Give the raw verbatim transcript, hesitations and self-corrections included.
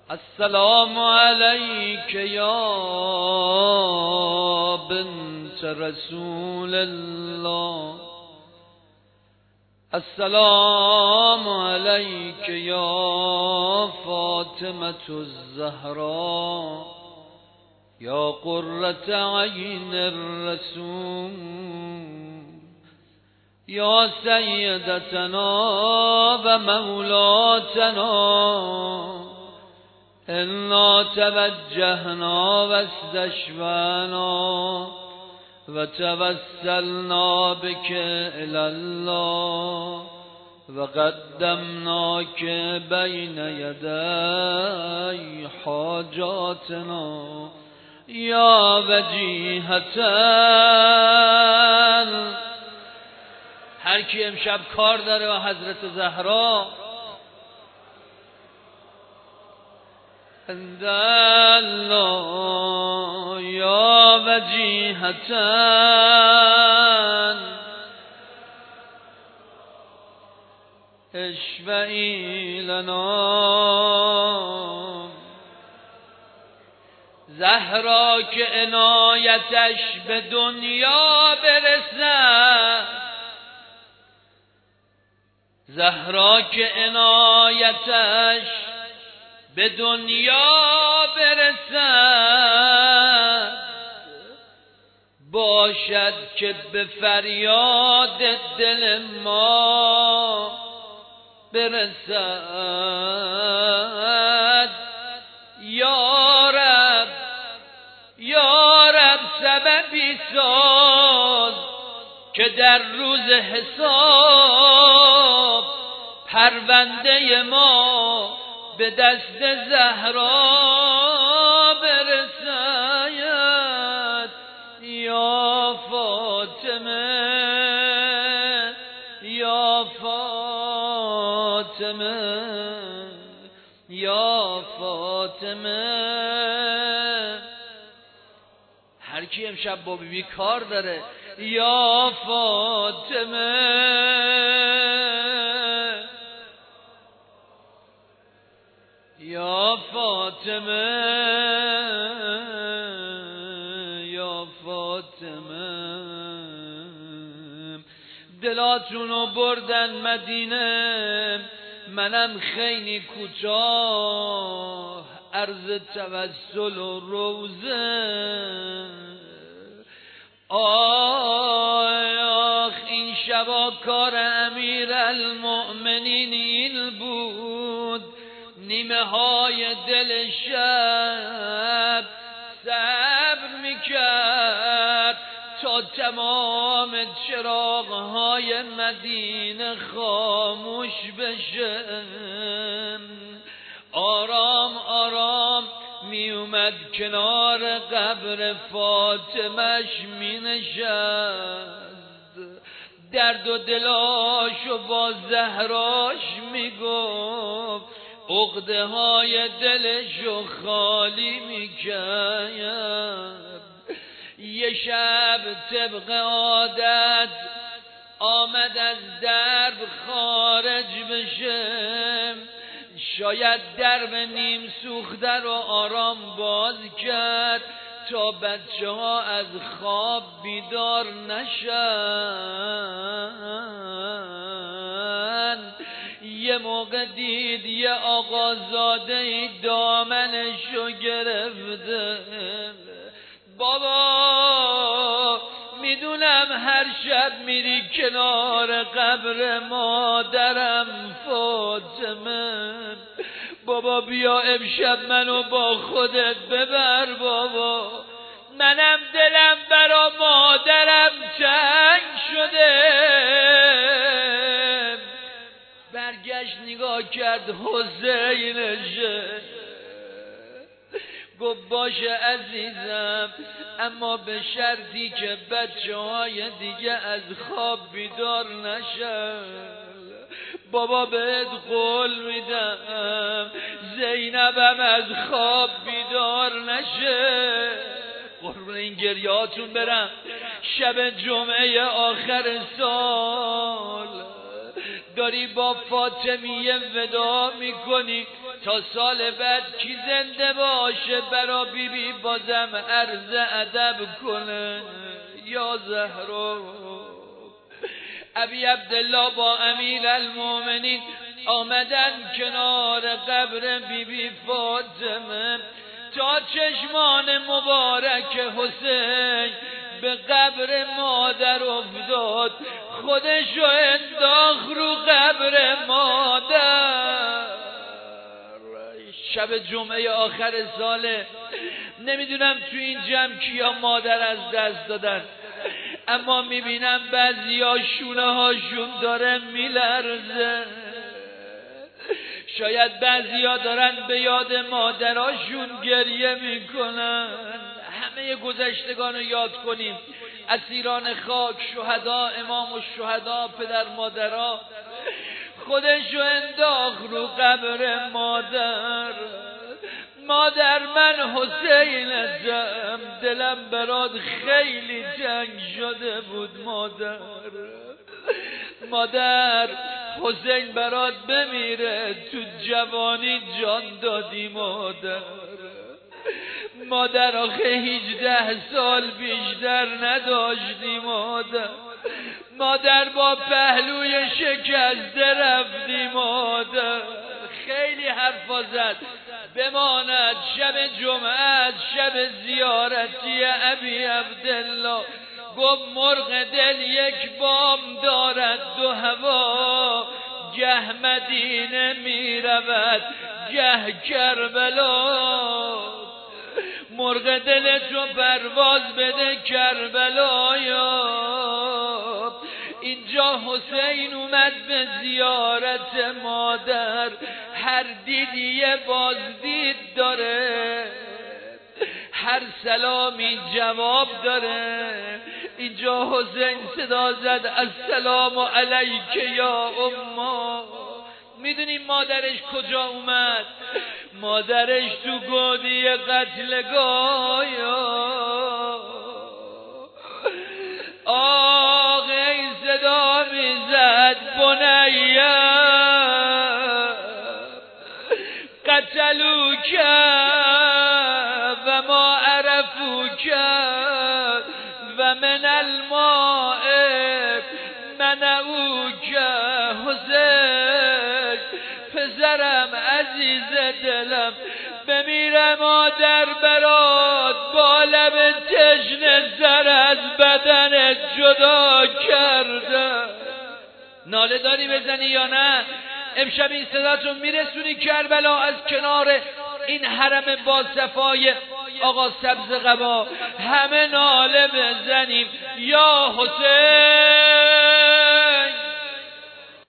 السلام علیک یا بنت رسول الله، السلام علیک یا فاطمة الزهراء، یا قرة عین الرسول، یا سیدتنا و مولاتنا، انا توجهنا و استشفعنا و توسلنا بك الى الله و قدمناك بین یدی حاجاتنا، یا وجیهتن. هر کی امشب کار داره و حضرت زهرا الله، یا وجیهتن اشفعی لنا. زهرا که عنایتش به دنیا برسد، زهرا که عنایتش به دنیا برسد، باشد که به فریاد دل ما برسد. یا رب یا رب سببی ساز که در روز حساب پرونده ما به دست زهرا برسد. یا فاطمه یا فاطمه یا فاطمه. هر کی امشب با بیبی کار داره، یا فاطمه یا فاطمه یا فاطمه. دلاتونو بردن مدینه، منم خیلی کوتاه عرض توسل و روزه. آخ این شبا کار امیر المؤمنین این بود، نیمه های دل شب صبر میکرد تا تمام چراغ های مدینه خاموش بشه. آرام آرام می اومد کنار قبر فاطمش می نشست، درد و دلاشو با زهراش می گفت، عقده های دلشو خالی می کرد. یه شب طبق عادت آمد از درب خارج بشه، شاید درب نیم سوخته رو آرام باز کرد تا بچه ها از خواب بیدار نشن. یه موقع دید یه آقازاده دامنشو گرفته. بابا میدونم هر شب میری کنار قبر مادرم فاطمه، بابا بیا امشب منو با خودت ببر بابا، منم دلم برا مادرم تنگ شده. برگشت نگاه کرد حسینشه، گفت باشه عزیزم، اما به شرطی که بچه های دیگه از خواب بیدار نشن. بابا بهت قول میدم زینبم از خواب بیدار نشه. قربون این گریاتون برم، شب جمعه آخر سال داری با فاطمیه ودا میکنی، تا سال بعد کی زنده باشه برا بی بی بازم عرض ادب کنه. یا زهرا ابی عبدالله با امیر المومنین آمدن کنار قبر بی بی فاطمه تا چشمان مبارک حسین به قبر مادر افتاد، خودشو انداخت رو قبر مادر. شب جمعه آخر ساله، نمیدونم تو این جمع کیا مادر از دست دادن، اما میبینم بعضیا شونه هاشون داره میلرزه. شاید بعضیا دارن به یاد مادراشون گریه میکنن. همه گذشتگان رو یاد کنیم، اسیران خاک، شهدا، امام الشهدا، پدر مادرها. خودشو انداخت رو قبر مادر. مادر من حسینتم، دلم برات خیلی جنگ شده بود مادر. مادر حسین برات بمیره، تو جوانی جان دادی مادر. مادر آخه هیجده سال بیشتر نداشتی مادر. مادر با پهلوی شکسته رفتی مادر. خیلی حرفا زد. بماند شب جمعه، شب زیارتی ابی عبدالله. گفت مرغ دل یک بام دارد دو هوا، گه مدینه می رود گه کربلا. مرغ دل تو پرواز بده کربلایا. اینجا حسین اومد به زیارت مادر، هر دیدی یه بازدید داره، هر سلامی جواب داره. اینجا حسین صدا زد السلام علیک یا اما. میدونی مادرش کجا اومد؟ مادرش تو گودی قتلگاه. آق این صدا میزد بنیم قتلوک و ما عرفوک و من الماء منعوک. حسین پسرم عزیز دلم، بمیرم مادر برات با لب تشنه سر از بدنت جدا کرده. ناله داری بزنی یا نه؟ امشب این صداتون میرسونی کربلا از کنار این حرم با صفای آقا سبز قبا. همه ناله بزنیم یا حسین.